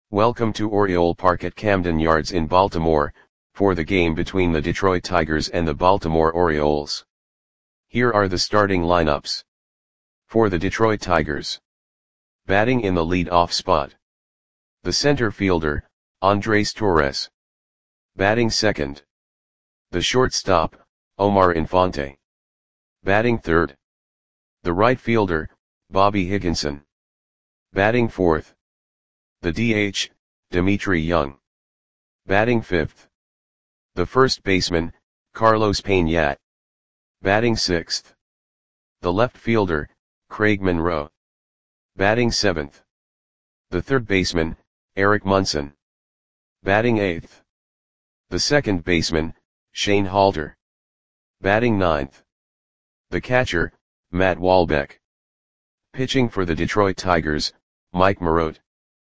Welcome to Oriole Park at Camden Yards in Baltimore, for the game between the Detroit Tigers and the Baltimore Orioles. Here are the starting lineups. For the Detroit Tigers. Batting in the lead-off spot. The center fielder, Andres Torres. Batting second. The shortstop, Omar Infante. Batting third. The right fielder, Bobby Higginson. Batting fourth. The DH, Dmitry Young. Batting fifth. The first baseman, Carlos Pena. Batting sixth. The left fielder, Craig Monroe. Batting seventh. The third baseman, Eric Munson. Batting eighth. The second baseman, Shane Halter. Batting ninth. The catcher, Matt Walbeck. Pitching for the Detroit Tigers, Mike Marotte.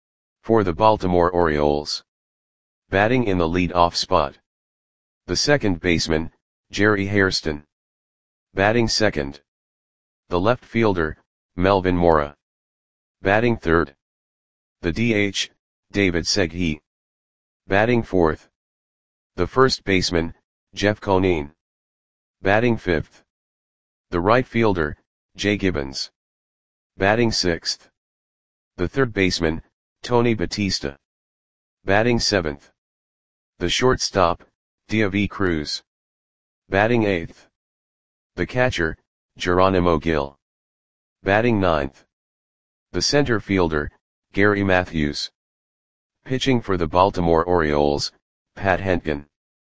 For the Baltimore Orioles. Batting in the lead-off spot. The second baseman, Jerry Hairston. Batting second. The left fielder, Melvin Mora. Batting third. The DH, David Segui. Batting fourth. The first baseman, Jeff Conine. Batting fifth. The right fielder, Jay Gibbons. Batting sixth. The third baseman, Tony Batista. Batting seventh. The shortstop, Deivi Cruz. Batting eighth. The catcher, Geronimo Gil. Batting ninth. The center fielder, Gary Matthews. Pitching for the Baltimore Orioles, Pat Hentgen.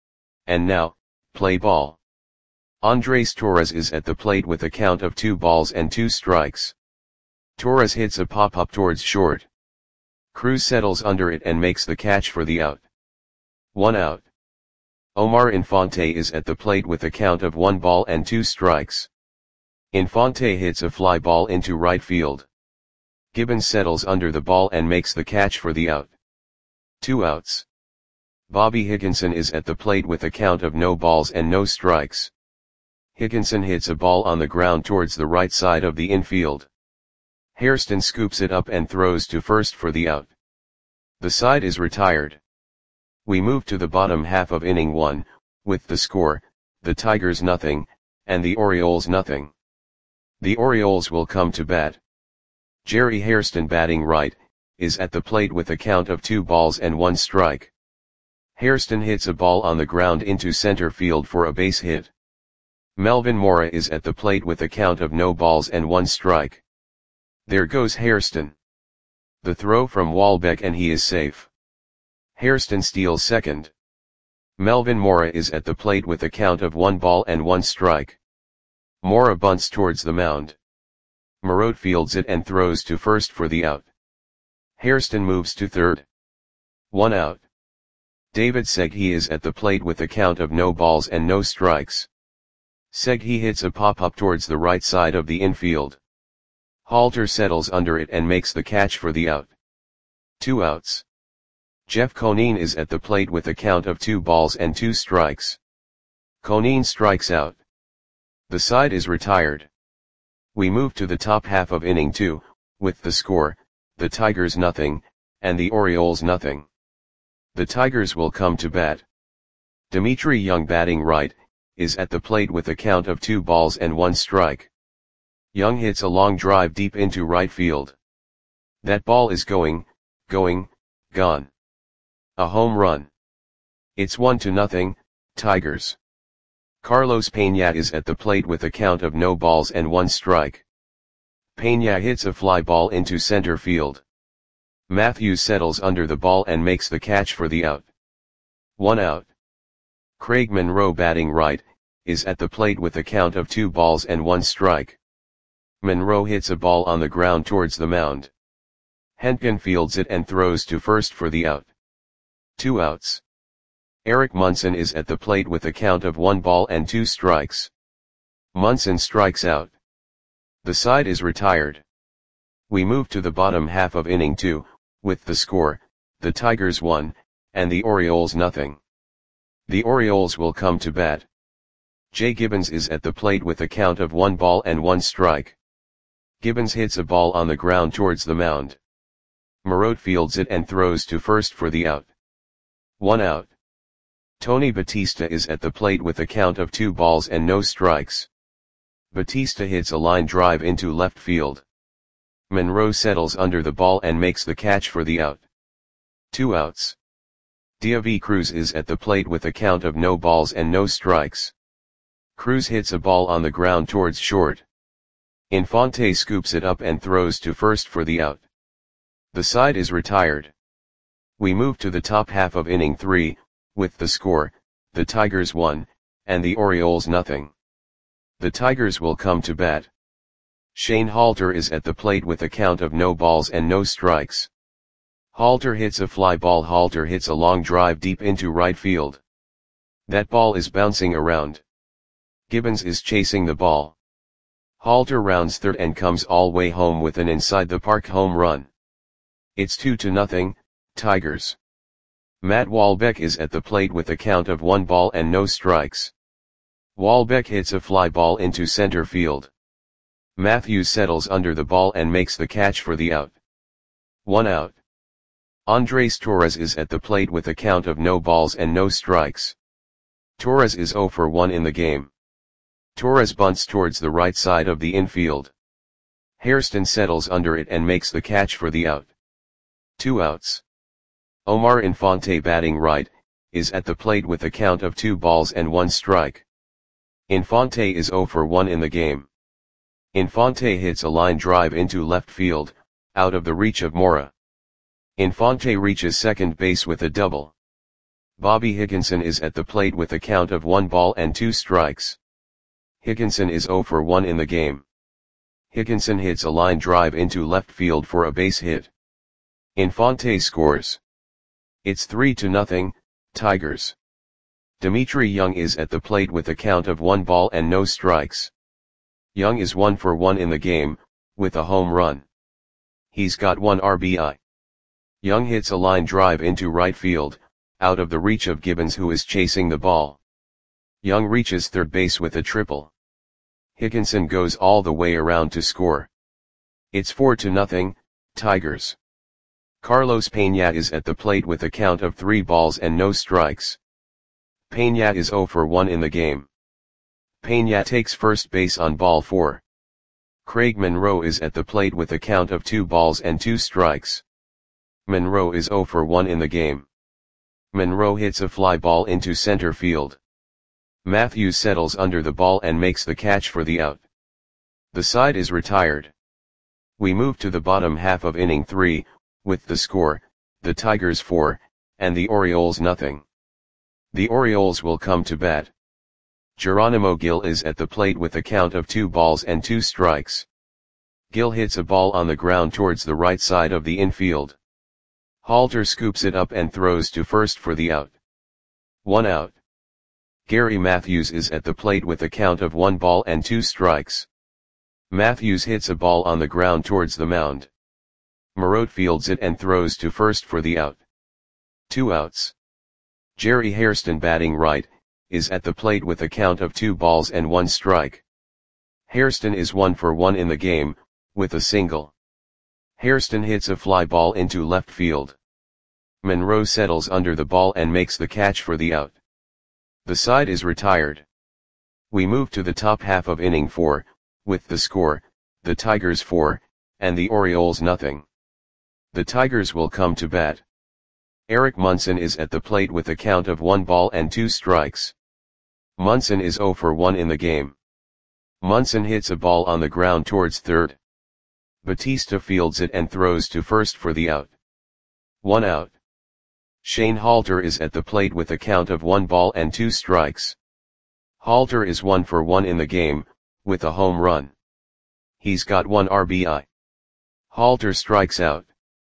And now, play ball. Andres Torres is at the plate with a count of 2 balls and 2 strikes. Torres hits a pop-up towards short. Cruz settles under it and makes the catch for the out. 1 out. Omar Infante is at the plate with a count of 1 ball and 2 strikes. Infante hits a fly ball into right field. Gibbons settles under the ball and makes the catch for the out. 2 outs. Bobby Higginson is at the plate with a count of no balls and no strikes. Higginson hits a ball on the ground towards the right side of the infield. Hairston scoops it up and throws to first for the out. The side is retired. We move to the bottom half of inning 1, with the score, the Tigers 0, and the Orioles 0. The Orioles will come to bat. Jerry Hairston, batting right, is at the plate with a count of 2 balls and 1 strike. Hairston hits a ball on the ground into center field for a base hit. Melvin Mora is at the plate with a count of no balls and 1 strike. There goes Hairston. The throw from Walbeck and he is safe. Hairston steals second. Melvin Mora is at the plate with a count of 1 ball and 1 strike. Mora bunts towards the mound. Marotte fields it and throws to first for the out. Hairston moves to third. 1 out. David Segui is at the plate with a count of no balls and no strikes. Segui hits a pop-up towards the right side of the infield. Halter settles under it and makes the catch for the out. 2 outs. Jeff Conine is at the plate with a count of 2 balls and 2 strikes. Conine strikes out. The side is retired. We move to the top half of inning 2, with the score, the Tigers 0, and the Orioles 0. The Tigers will come to bat. Dmitry Young, batting right, is at the plate with a count of 2 balls and 1 strike. Young hits a long drive deep into right field. That ball is gone. A home run. It's 1-0, Tigers. Carlos Pena is at the plate with a count of no balls and 1 strike. Pena hits a fly ball into center field. Matthews settles under the ball and makes the catch for the out. 1 out. Craig Monroe, batting right, is at the plate with a count of 2 balls and 1 strike. Monroe hits a ball on the ground towards the mound. Hentgen fields it and throws to first for the out. 2 outs. Eric Munson is at the plate with a count of 1 ball and 2 strikes. Munson strikes out. The side is retired. We move to the bottom half of inning 2, with the score, the Tigers 1, and the Orioles 0. The Orioles will come to bat. Jay Gibbons is at the plate with a count of 1 ball and 1 strike. Gibbons hits a ball on the ground towards the mound. Marote fields it and throws to first for the out. 1 out. Tony Batista is at the plate with a count of 2 balls and no strikes. Batista hits a line drive into left field. Monroe settles under the ball and makes the catch for the out. 2 outs. Deivi Cruz is at the plate with a count of no balls and no strikes. Cruz hits a ball on the ground towards short. Infante scoops it up and throws to first for the out. The side is retired. We move to the top half of inning 3, with the score, the Tigers 1, and the Orioles nothing. The Tigers will come to bat. Shane Halter is at the plate with a count of no balls and no strikes. Halter hits a fly ball. Halter hits a long drive deep into right field. That ball is bouncing around. Gibbons is chasing the ball. Halter rounds third and comes all way home with an inside the park home run. It's 2-0, Tigers. Matt Walbeck is at the plate with a count of 1 ball and no strikes. Walbeck hits a fly ball into center field. Matthews settles under the ball and makes the catch for the out. 1 out. Andres Torres is at the plate with a count of no balls and no strikes. Torres is 0 for 1 in the game. Torres bunts towards the right side of the infield. Hairston settles under it and makes the catch for the out. 2 outs. Omar Infante, batting right, is at the plate with a count of 2 balls and 1 strike. Infante is 0 for 1 in the game. Infante hits a line drive into left field, out of the reach of Mora. Infante reaches second base with a double. Bobby Higginson is at the plate with a count of 1 ball and 2 strikes. Higginson is 0 for 1 in the game. Higginson hits a line drive into left field for a base hit. Infante scores. It's 3-0, Tigers. Dimitri Young is at the plate with a count of 1 ball and no strikes. Young is 1 for 1 in the game, with a home run. He's got 1 RBI. Young hits a line drive into right field, out of the reach of Gibbons, who is chasing the ball. Young reaches third base with a triple. Higginson goes all the way around to score. It's 4-0, Tigers. Carlos Peña is at the plate with a count of 3 balls and no strikes. Peña is 0 for 1 in the game. Peña takes first base on ball 4. Craig Monroe is at the plate with a count of 2 balls and 2 strikes. Monroe is 0 for 1 in the game. Monroe hits a fly ball into center field. Matthews settles under the ball and makes the catch for the out. The side is retired. We move to the bottom half of inning 3, with the score, the Tigers 4, and the Orioles nothing. The Orioles will come to bat. Geronimo Gil is at the plate with a count of 2 balls and 2 strikes. Gil hits a ball on the ground towards the right side of the infield. Halter scoops it up and throws to first for the out. 1 out. Gary Matthews is at the plate with a count of 1 ball and 2 strikes. Matthews hits a ball on the ground towards the mound. Marote fields it and throws to first for the out. 2 outs. Jerry Hairston, batting right, is at the plate with a count of 2 balls and 1 strike. Hairston is 1 for 1 in the game, with a single. Hairston hits a fly ball into left field. Monroe settles under the ball and makes the catch for the out. The side is retired. We move to the top half of inning 4, with the score, the Tigers 4, and the Orioles nothing. The Tigers will come to bat. Eric Munson is at the plate with a count of 1 ball and 2 strikes. Munson is 0 for 1 in the game. Munson hits a ball on the ground towards third. Batista fields it and throws to first for the out. 1 out. Shane Halter is at the plate with a count of 1 ball and 2 strikes. Halter is 1 for 1 in the game, with a home run. He's got 1 RBI. Halter strikes out.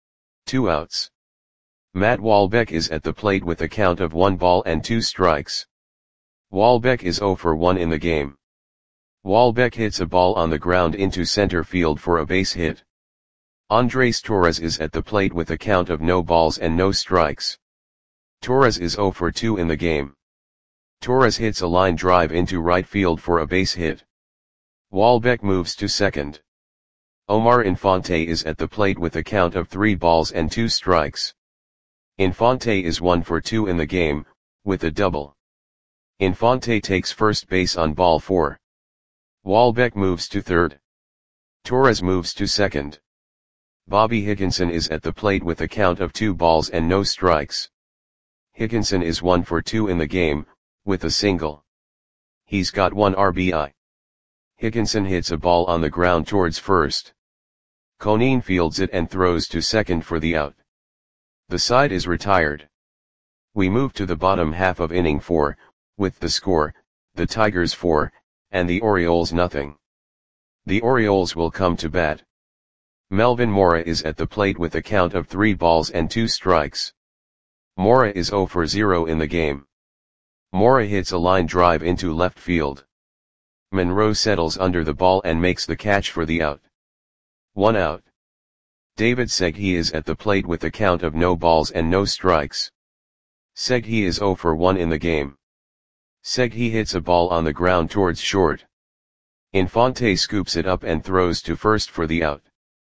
2 outs. Matt Walbeck is at the plate with a count of 1 ball and 2 strikes. Walbeck is 0 for 1 in the game. Walbeck hits a ball on the ground into center field for a base hit. Andres Torres is at the plate with a count of no balls and no strikes. Torres is 0 for 2 in the game. Torres hits a line drive into right field for a base hit. Walbeck moves to second. Omar Infante is at the plate with a count of 3 balls and 2 strikes. Infante is 1 for 2 in the game, with a double. Infante takes first base on ball 4. Walbeck moves to third. Torres moves to second. Bobby Higginson is at the plate with a count of 2 balls and no strikes. Higginson is 1 for 2 in the game, with a single. He's got 1 RBI. Higginson hits a ball on the ground towards first. Conine fields it and throws to second for the out. The side is retired. We move to the bottom half of inning 4, with the score, the Tigers 4, and the Orioles nothing. The Orioles will come to bat. Melvin Mora is at the plate with a count of 3 balls and 2 strikes. Mora is 0 for 0 in the game. Mora hits a line drive into left field. Monroe settles under the ball and makes the catch for the out. 1 out. David Segui is at the plate with a count of no balls and no strikes. Segui is 0 for 1 in the game. Segui hits a ball on the ground towards short. Infante scoops it up and throws to first for the out.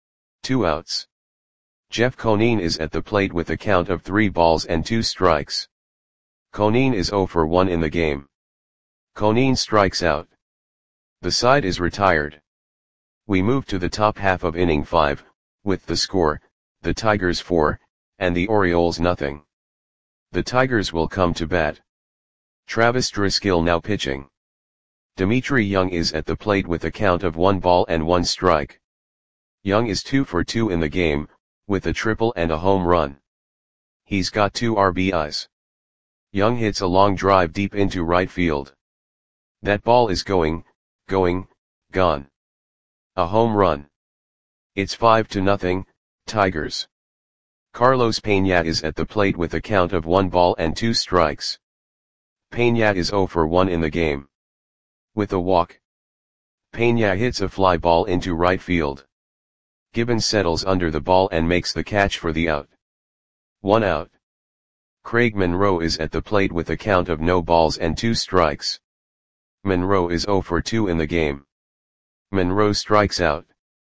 2 outs. Jeff Conine is at the plate with a count of 3 balls and 2 strikes. Conine is 0 for 1 in the game. Conine strikes out. The side is retired. We move to the top half of inning 5, with the score, the Tigers 4, and the Orioles nothing. The Tigers will come to bat. Travis Driscoll now pitching. Dimitri Young is at the plate with a count of 1 ball and 1 strike. Young is 2 for 2 in the game, with a triple and a home run. He's got 2 RBIs. Young hits a long drive deep into right field. That ball is going, gone. A home run. It's 5-0, Tigers. Carlos Peña is at the plate with a count of 1 ball and 2 strikes. Peña is 0 for 1 in the game. With a walk. Peña hits a fly ball into right field. Gibbons settles under the ball and makes the catch for the out. 1 out. Craig Monroe is at the plate with a count of no balls and 2 strikes. Monroe is 0 for 2 in the game. Monroe strikes out.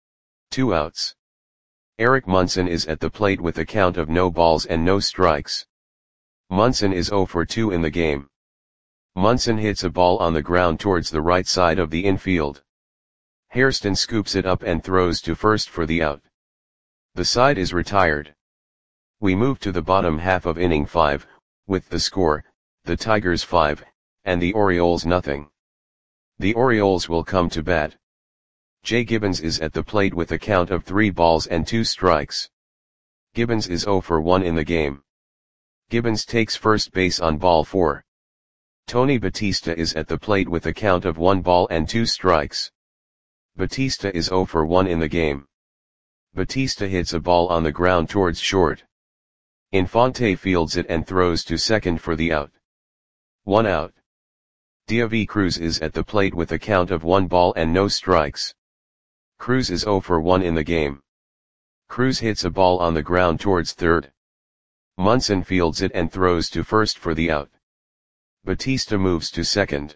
2 outs. Eric Munson is at the plate with a count of no balls and no strikes. Munson is 0 for 2 in the game. Munson hits a ball on the ground towards the right side of the infield. Hairston scoops it up and throws to first for the out. The side is retired. We move to the bottom half of inning 5, with the score, the Tigers 5, and the Orioles nothing. The Orioles will come to bat. Jay Gibbons is at the plate with a count of 3 balls and 2 strikes. Gibbons is 0 for 1 in the game. Gibbons takes first base on ball 4. Tony Batista is at the plate with a count of 1 ball and 2 strikes. Batista is 0 for 1 in the game. Batista hits a ball on the ground towards short. Infante fields it and throws to second for the out. 1 out. Deivi Cruz is at the plate with a count of 1 ball and no strikes. Cruz is 0 for 1 in the game. Cruz hits a ball on the ground towards third. Munson fields it and throws to first for the out. Batista moves to second.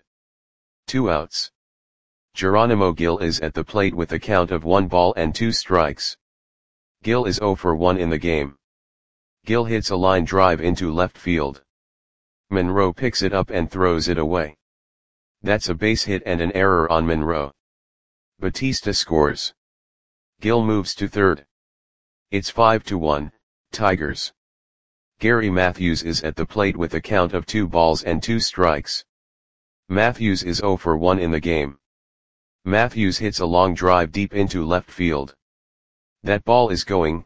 2 outs. Geronimo Gil is at the plate with a count of 1 ball and 2 strikes. Gil is 0 for 1 in the game. Gil hits a line drive into left field. Monroe picks it up and throws it away. That's a base hit and an error on Monroe. Batista scores. Gil moves to third. It's 5-1, Tigers. Gary Matthews is at the plate with a count of 2 balls and 2 strikes. Matthews is 0 for 1 in the game. Matthews hits a long drive deep into left field. That ball is going,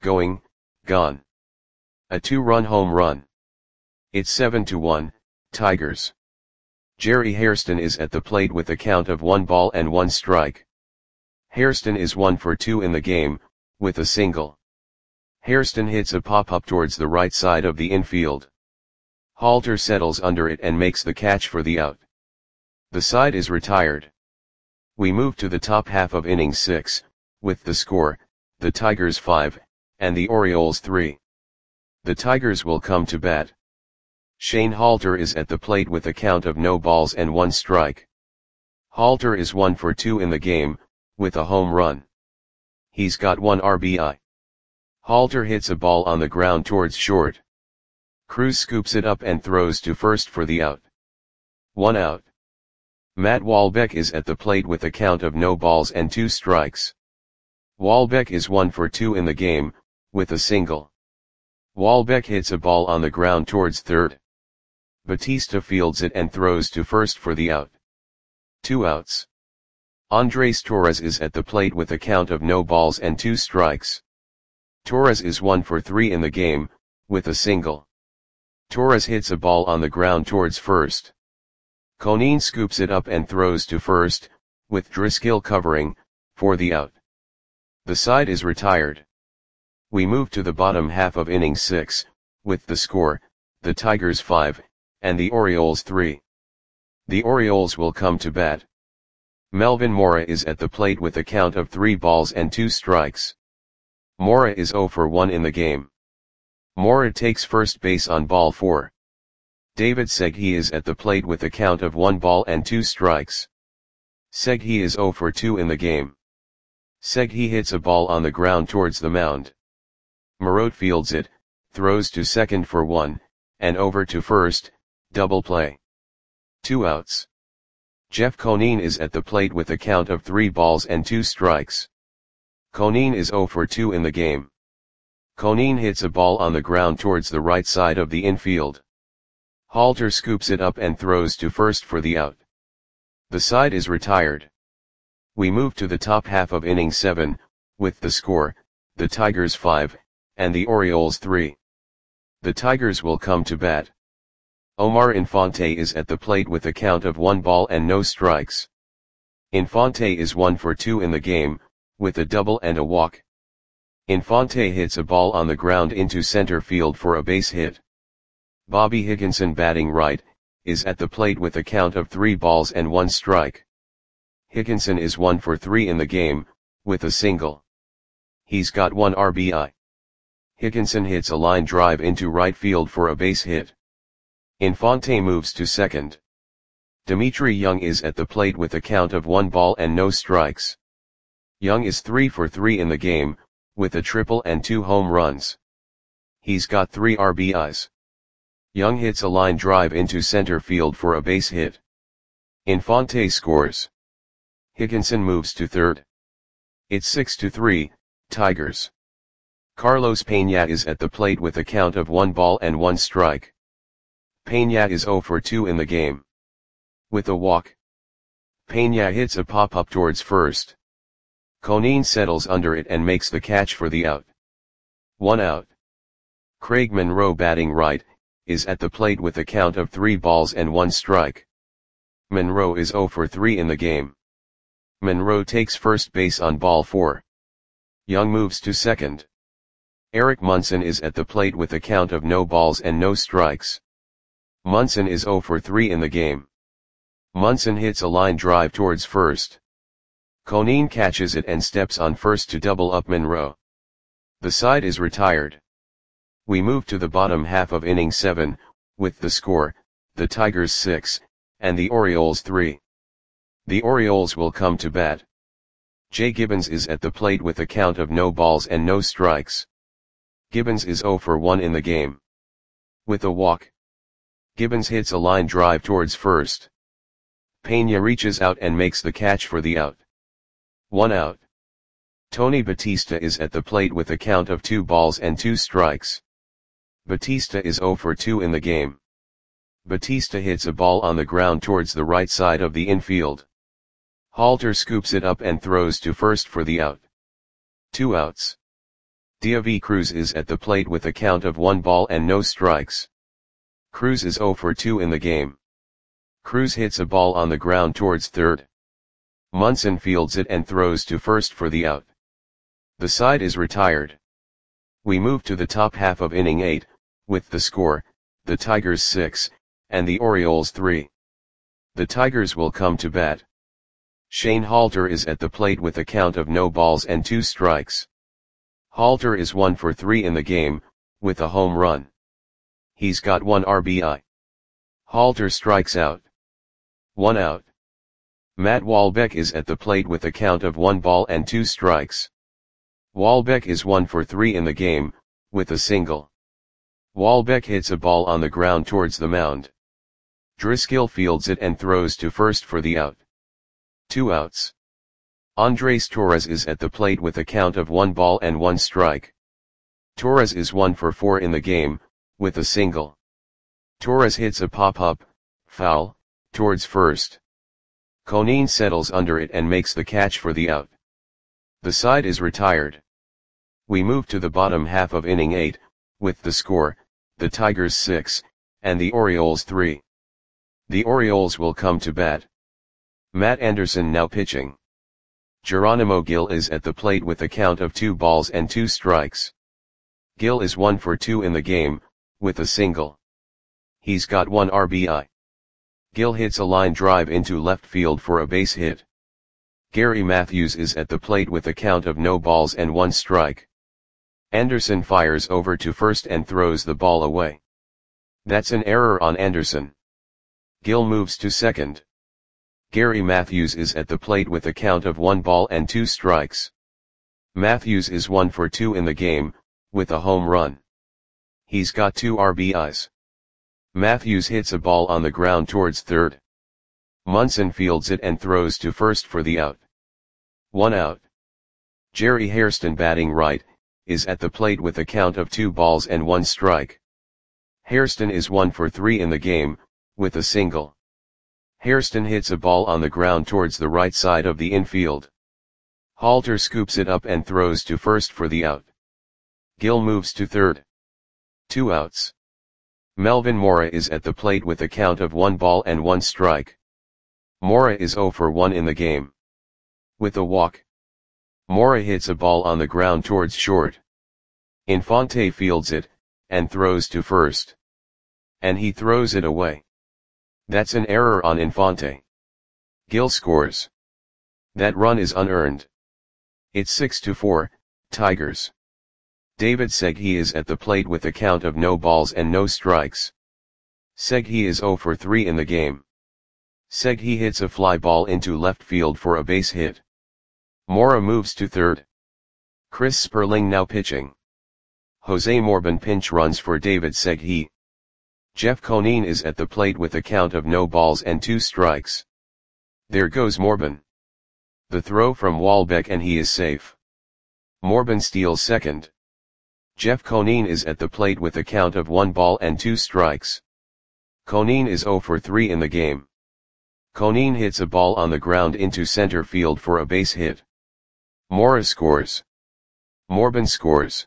gone. A 2-run home run. It's 7-1, Tigers. Jerry Hairston is at the plate with a count of 1 ball and 1 strike. Hairston is 1 for 2 in the game, with a single. Hairston hits a pop-up towards the right side of the infield. Halter settles under it and makes the catch for the out. The side is retired. We move to the top half of inning 6, with the score, the Tigers 5, and the Orioles 3. The Tigers will come to bat. Shane Halter is at the plate with a count of no balls and 1 strike. Halter is 1 for 2 in the game, with a home run. He's got 1 RBI. Halter hits a ball on the ground towards short. Cruz scoops it up and throws to first for the out. 1 out. Matt Walbeck is at the plate with a count of no balls and 2 strikes. Walbeck is 1 for 2 in the game, with a single. Walbeck hits a ball on the ground towards third. Batista fields it and throws to first for the out. 2 outs. Andres Torres is at the plate with a count of no balls and 2 strikes. Torres is 1 for 3 in the game, with a single. Torres hits a ball on the ground towards first. Conine scoops it up and throws to first, with Driscoll covering, for the out. The side is retired. We move to the bottom half of inning 6, with the score, the Tigers 5, and the Orioles 3. The Orioles will come to bat. Melvin Mora is at the plate with a count of 3 balls and 2 strikes. Mora is 0 for 1 in the game. Mora takes first base on ball 4. David Segui is at the plate with a count of 1 ball and 2 strikes. Segui is 0 for 2 in the game. Segui hits a ball on the ground towards the mound. Moreau fields it, throws to second for 1, and over to first, double play. 2 outs. Jeff Conine is at the plate with a count of 3 balls and 2 strikes. Conine is 0 for 2 in the game. Conine hits a ball on the ground towards the right side of the infield. Halter scoops it up and throws to first for the out. The side is retired. We move to the top half of inning 7, with the score, the Tigers 5, and the Orioles 3. The Tigers will come to bat. Omar Infante is at the plate with a count of 1 ball and no strikes. Infante is 1 for 2 in the game, with a double and a walk. Infante hits a ball on the ground into center field for a base hit. Bobby Higginson, batting right, is at the plate with a count of 3 balls and 1 strike. Higginson is 1 for 3 in the game, with a single. He's got 1 RBI. Higginson hits a line drive into right field for a base hit. Infante moves to second. Dimitri Young is at the plate with a count of 1 ball and no strikes. Young is 3 for 3 in the game, with a triple and 2 home runs. He's got 3 RBIs. Young hits a line drive into center field for a base hit. Infante scores. Higginson moves to third. It's 6-3, Tigers. Carlos Peña is at the plate with a count of 1 ball and 1 strike. Peña is 0 for 2 in the game. With a walk. Peña hits a pop-up towards first. Conine settles under it and makes the catch for the out. 1 out. Craig Monroe, batting right, is at the plate with a count of 3 balls and 1 strike. Monroe is 0 for 3 in the game. Monroe takes first base on ball 4. Young moves to second. Eric Munson is at the plate with a count of no balls and no strikes. Munson is 0 for 3 in the game. Munson hits a line drive towards first. Conine catches it and steps on first to double up Monroe. The side is retired. We move to the bottom half of inning 7, with the score, the Tigers 6, and the Orioles 3. The Orioles will come to bat. Jay Gibbons is at the plate with a count of no balls and no strikes. Gibbons is 0 for 1 in the game. With a walk. Gibbons hits a line drive towards first. Peña reaches out and makes the catch for the out. 1 out. Tony Batista is at the plate with a count of 2 balls and 2 strikes. Batista is 0 for 2 in the game. Batista hits a ball on the ground towards the right side of the infield. Halter scoops it up and throws to first for the out. 2 outs. Deivi Cruz is at the plate with a count of 1 ball and no strikes. Cruz is 0 for 2 in the game. Cruz hits a ball on the ground towards third. Munson fields it and throws to first for the out. The side is retired. We move to the top half of inning 8, with the score, the Tigers 6, and the Orioles 3. The Tigers will come to bat. Shane Halter is at the plate with a count of no balls and 2 strikes. Halter is 1 for 3 in the game, with a home run. He's got 1 RBI. Halter strikes out. 1 out. Matt Walbeck is at the plate with a count of 1 ball and 2 strikes. Walbeck is 1 for 3 in the game, with a single. Walbeck hits a ball on the ground towards the mound. Driscoll fields it and throws to first for the out. 2 outs. Andres Torres is at the plate with a count of 1 ball and 1 strike. Torres is 1 for 4 in the game, with a single. Torres hits a pop-up, foul, towards first. Conine settles under it and makes the catch for the out. The side is retired. We move to the bottom half of inning 8, with the score, the Tigers 6, and the Orioles 3. The Orioles will come to bat. Matt Anderson now pitching. Geronimo Gil is at the plate with a count of 2 balls and 2 strikes. Gil is 1 for 2 in the game, with a single. He's got 1 RBI. Gil hits a line drive into left field for a base hit. Gary Matthews is at the plate with a count of no balls and 1 strike. Anderson fires over to first and throws the ball away. That's an error on Anderson. Gil moves to second. Gary Matthews is at the plate with a count of 1 ball and 2 strikes. Matthews is 1 for 2 in the game, with a home run. He's got 2 RBIs. Matthews hits a ball on the ground towards third. Munson fields it and throws to first for the out. 1 out. Jerry Hairston batting right, is at the plate with a count of 2 balls and 1 strike. Hairston is 1 for 3 in the game, with a single. Hairston hits a ball on the ground towards the right side of the infield. Halter scoops it up and throws to first for the out. Gil moves to third. 2 outs. Melvin Mora is at the plate with a count of 1 ball and 1 strike. Mora is 0 for 1 in the game. With a walk. Mora hits a ball on the ground towards short. Infante fields it, and throws to first. And he throws it away. That's an error on Infante. Gil scores. That run is unearned. It's 6-4, Tigers. David Segui is at the plate with a count of no balls and no strikes. Segui is 0 for 3 in the game. Segui hits a fly ball into left field for a base hit. Mora moves to third. Chris Sperling now pitching. Jose Morbin pinch runs for David Segui. Jeff Conine is at the plate with a count of no balls and 2 strikes. There goes Morbin. The throw from Walbeck and he is safe. Morbin steals second. Jeff Conine is at the plate with a count of 1 ball and 2 strikes. Conine is 0 for 3 in the game. Conine hits a ball on the ground into center field for a base hit. Mora scores. Morbin scores.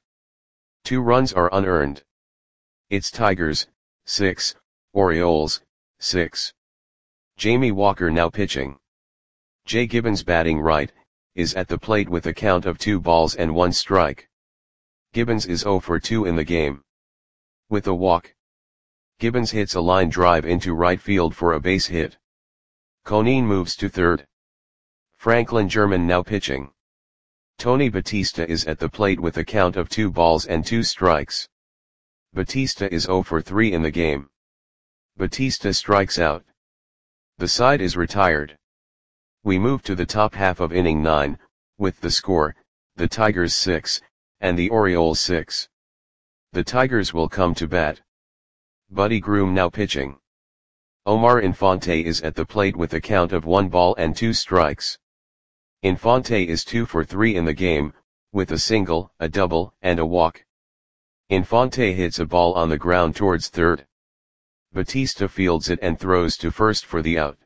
2 runs are unearned. It's Tigers, 6, Orioles, 6. Jamie Walker now pitching. Jay Gibbons batting right, is at the plate with a count of 2 balls and 1 strike. Gibbons is 0 for 2 in the game. With a walk. Gibbons hits a line drive into right field for a base hit. Conine moves to third. Franklin German now pitching. Tony Batista is at the plate with a count of 2 balls and 2 strikes. Batista is 0 for 3 in the game. Batista strikes out. The side is retired. We move to the top half of inning 9, with the score, the Tigers 6, and the Orioles 6. The Tigers will come to bat. Buddy Groom now pitching. Omar Infante is at the plate with a count of 1 ball and 2 strikes. Infante is 2 for 3 in the game, with a single, a double, and a walk. Infante hits a ball on the ground towards third. Batista fields it and throws to first for the out.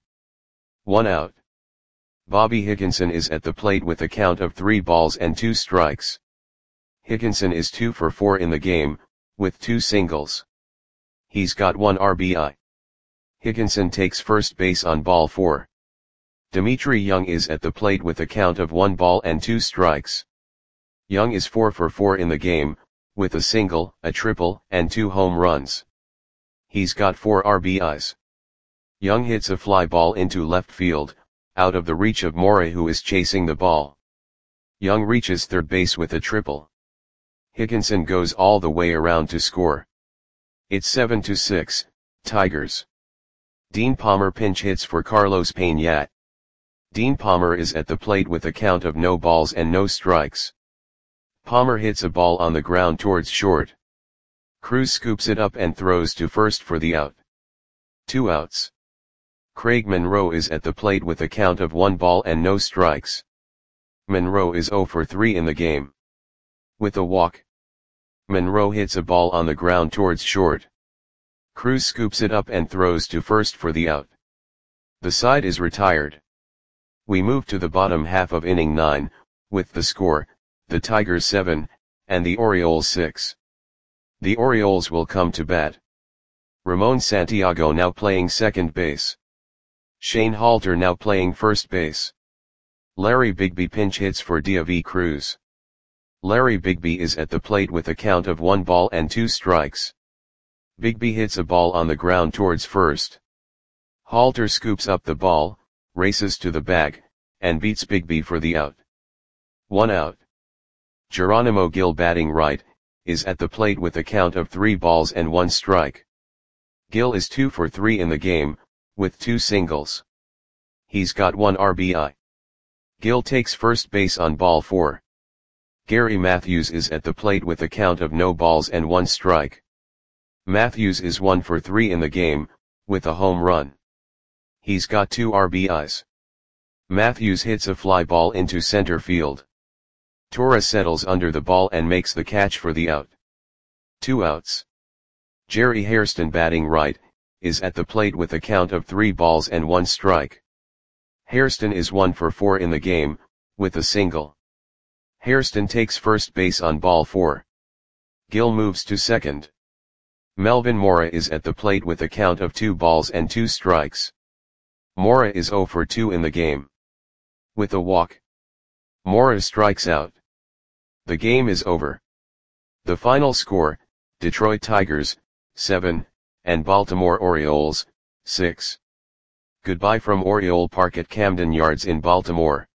1 out. Bobby Higginson is at the plate with a count of 3 balls and 2 strikes. Higginson is 2 for 4 in the game, with 2 singles. He's got 1 RBI. Higginson takes first base on ball 4. Dimitri Young is at the plate with a count of 1 ball and 2 strikes. Young is 4 for 4 in the game, with a single, a triple, and 2 home runs. He's got 4 RBIs. Young hits a fly ball into left field, out of the reach of Mora who is chasing the ball. Young reaches third base with a triple. Higginson goes all the way around to score. It's 7-6, Tigers. Dean Palmer pinch hits for Carlos Peña. Dean Palmer is at the plate with a count of no balls and no strikes. Palmer hits a ball on the ground towards short. Cruz scoops it up and throws to first for the out. 2 outs. Craig Monroe is at the plate with a count of 1 ball and no strikes. Monroe is 0 for 3 in the game. With a walk, Monroe hits a ball on the ground towards short. Cruz scoops it up and throws to first for the out. The side is retired. We move to the bottom half of inning 9, with the score, the Tigers 7, and the Orioles 6. The Orioles will come to bat. Ramon Santiago now playing second base. Shane Halter now playing first base. Larry Bigby pinch hits for David Cruz. Larry Bigby is at the plate with a count of 1 ball and 2 strikes. Bigby hits a ball on the ground towards first. Halter scoops up the ball, races to the bag, and beats Bigby for the out. 1 out. Geronimo Gil batting right, is at the plate with a count of 3 balls and 1 strike. Gil is 2 for 3 in the game, with 2 singles. He's got 1 RBI. Gil takes first base on ball 4. Gary Matthews is at the plate with a count of no balls and 1 strike. Matthews is 1 for 3 in the game, with a home run. He's got 2 RBIs. Matthews hits a fly ball into center field. Torres settles under the ball and makes the catch for the out. 2 outs. Jerry Hairston batting right, is at the plate with a count of 3 balls and 1 strike. Hairston is 1 for 4 in the game, with a single. Hairston takes first base on ball 4. Gil moves to second. Melvin Mora is at the plate with a count of 2 balls and 2 strikes. Mora is 0 for 2 in the game. With a walk, Mora strikes out. The game is over. The final score, Detroit Tigers, 7, and Baltimore Orioles, 6. Goodbye from Oriole Park at Camden Yards in Baltimore.